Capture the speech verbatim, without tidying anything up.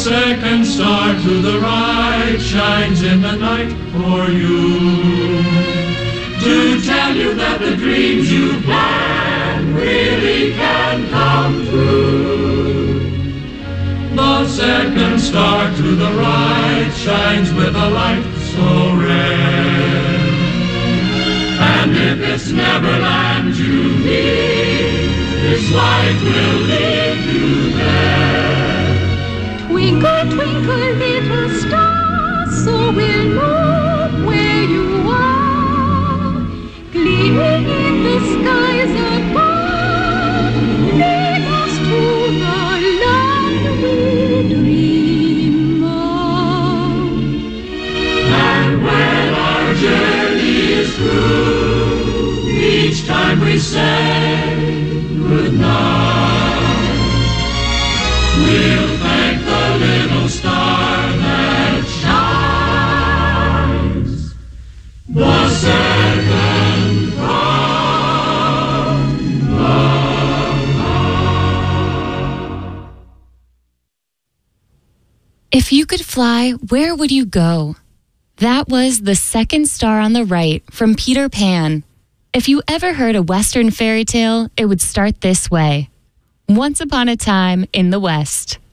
second star to the right shines in the night for you, to tell you that the dreams you plan really can come true. The second star to the right shines with a light so rare, and if it's Neverland you need, this light will lead you there. Twinkle, twinkle, little star, so we'll know where you are. Gleaming in the skies above, lead us to the land we dream of. And when our journey is through, each time we say goodnight, we'll thank the little star that shines the second from the night. If you could fly, where would you go? That was The Second Star on the Right from Peter Pan. If you ever heard a Western fairy tale, it would start this way. Once upon a time in the West.